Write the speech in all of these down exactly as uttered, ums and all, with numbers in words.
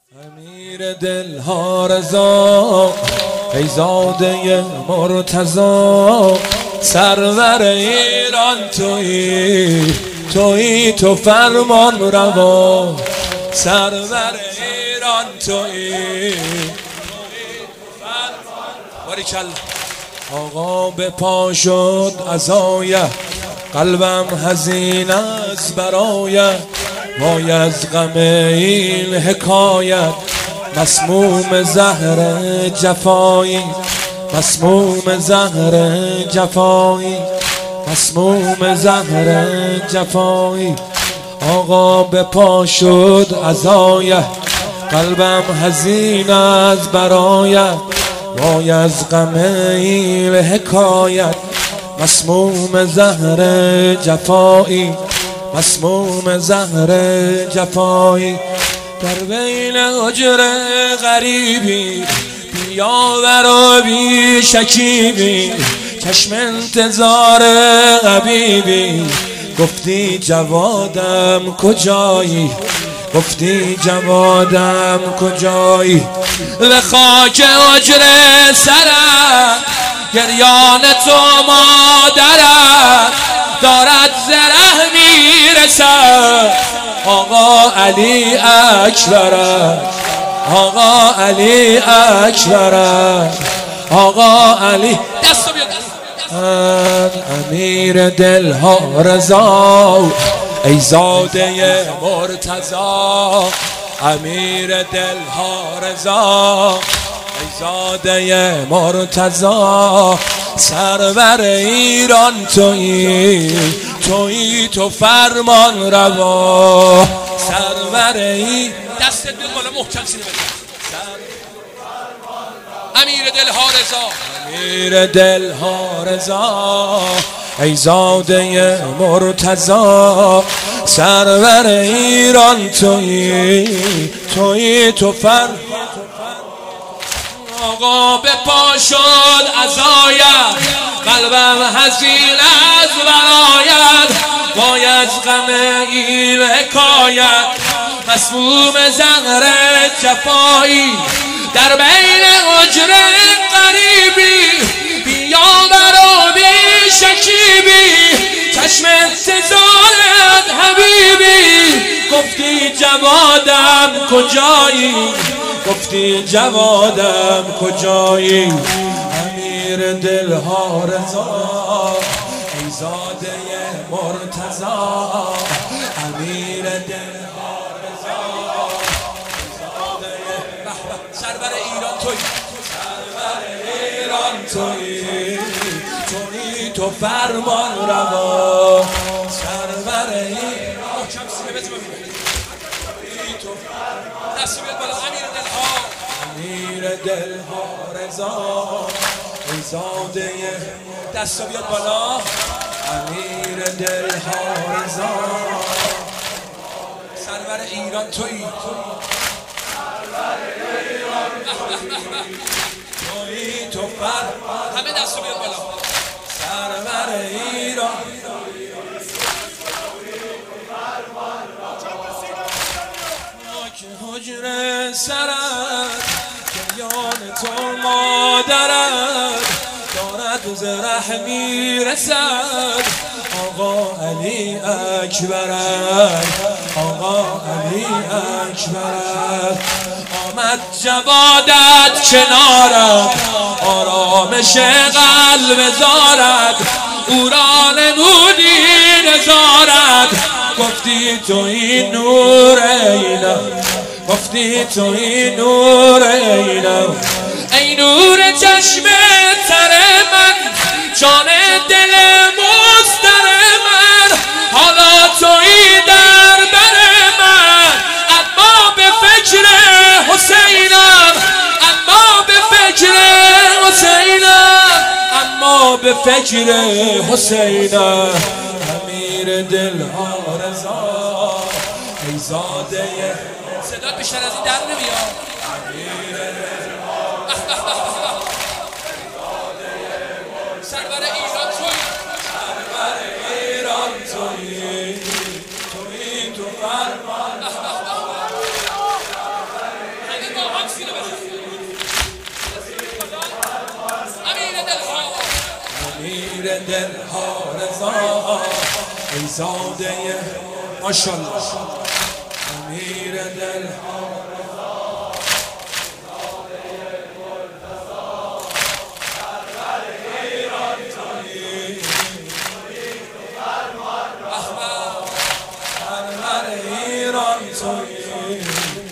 امیر دلها رضا ای زاده مرتضا، سرور ایران تویی تویی تو فرمان روا، سرور ایران تویی باریکلا. آقا به پا شد عزایه، قلبم حزین از برایه، وای از غم این حکایت، مسموم زهر جفایی، مسموم زهر جفایی، مسموم زهر جفایی. آقا به پا شد عزایه، قلبم حزین از برایه، وای از غم این حکایت، مسموم زهر جفایی، مسموم زهر جفایی. در بین حجر غریبی بیا و بی شکیبی، چشم انتظار حبیبی، گفتی جوادم کجایی، گفتی جوادم کجایی. به خاک حجر سرت گریان تو مادرت، دارد زره میرسد آقا علی اکبرت، آقا علی اکبرت، آقا علی. دستو بیا دست. امیر دلها رضا ای زاده مرتضا، امیر دلها رضا ای زاده مرتضا، سرور ایران تویی تویی تو فرمان روا، سرور ای. دستت بیاد بالا محکم سینه بده. امیر دلها رضا، امیر دلها رضا ای زاده مرتضا، سرور ایران تویی تویی تو فر. آقا به پا شد عزایه، قلبم حزین از برایت، وای از غم این حکایت، مسموم زهر جفایی. در بین حجر غریبی بیا و بی شکیبی، چشم انتظارت حبیبی، گفتی جوادم کجایی، گفتی جوادم کجایی. امیر دلها رضا ای زاده مرتضا، امیر دلها رضا ای زاده سرور ایران تویی، سرور ایران تویی تویی تو فرمان روا، سرور ایران. کم سینه بزن ببینم تویی تو فرمان. دستی بیاد بالا. امیر دلها، امیر دلها رضا ای زاده. دستا بیاد بالا. امیر دلها رضا سرور ایران تویی، سرور ایران تویی تو فرمان. همه دستا بیاد بالا. سرور ایران که حجر سرت گریان تو مادرت، دارد زره میرسد آقا علی اکبرت، آقا علی اکبرت. آمد جوادت کنارت، آرامش قلب زارت، او را نمودی نزارت، گفتی تویی نور اینم، گفتی تویی نور اینم. ای نور چشم تر من، جان دل مستر من، حالا تویی در بر من، اما به فکر حسینم، اما به فکر حسینم، اما به فکر حسینم. امیر دلها رضا ای زاده. صدات بیشتر از این در نمیاد. امیر دلها سرور ایران تویی، سرور ایران تویی تویی تو فرمان. دلها رضا ای زاده ماشاءالله امیر دلها رضا زاده مرتضی سرور ایران تویی سرور ایران تویی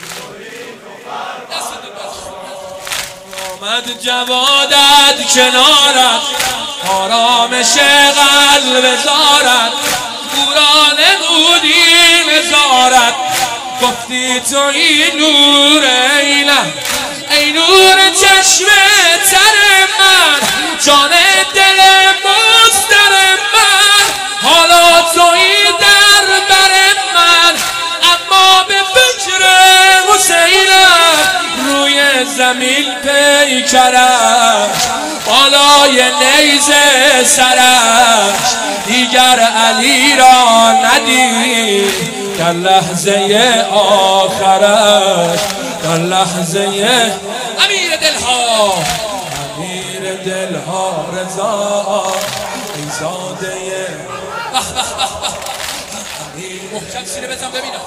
آمد جوادت کنارت آرامش قلب زارت بوران بودی نزارت گفتی تو ای نور ایله ای نور چشم تر من جان دل مستر من حالا تو ای در بر من اما به فکر حسینم روی زمین پیکرش بالای نیزه سرش دیگر علی را ندید در لحظه آخرش در لحظه امیر دلها امیر دلها رضا ای زاده به به به امیر محکم سینه بزن ببینم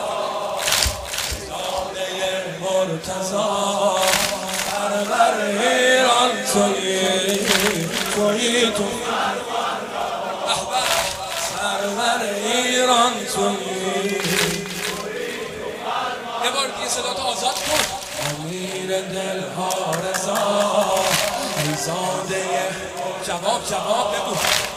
زاده مرتضی سرور ایران تویی تویی تو سرور ایران تویی یه بار دیگه صدا تو آزاد کن امیر دلها رضا ای زاده جواب جواب بگو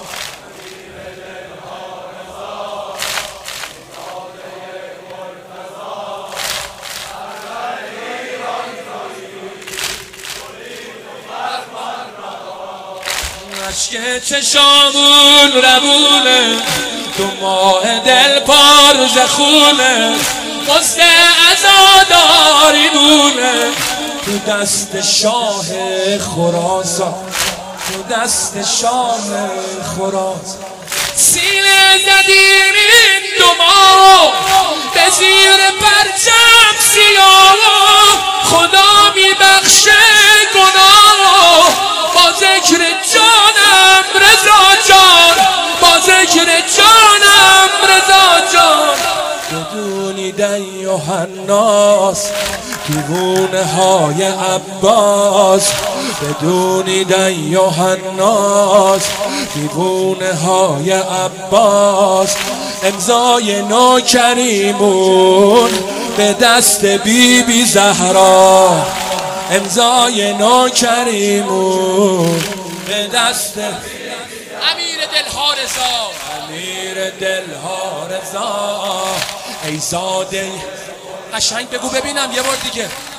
عشق چشامون روونه تو ماه دل پارز خونه مست عزاداری مونه تو دست شاه خراسان تو دست شاه خراسان سینه زدیم این دو ماه به زیر پرچم سیاه خدا میبخشه گناه با ذکر جانم رضا جان با ذکر جانم رضا جان بدونید ایها الناس دیوونه های عباس بدونید ایها الناس دیوونه های عباس امضای نوکریمون به دست بی بی زهرا امضای نوکریمون به دست امیر دلها رضا امیر دلها رضا ای زاده قشنگ بگو ببینم یه بار دیگه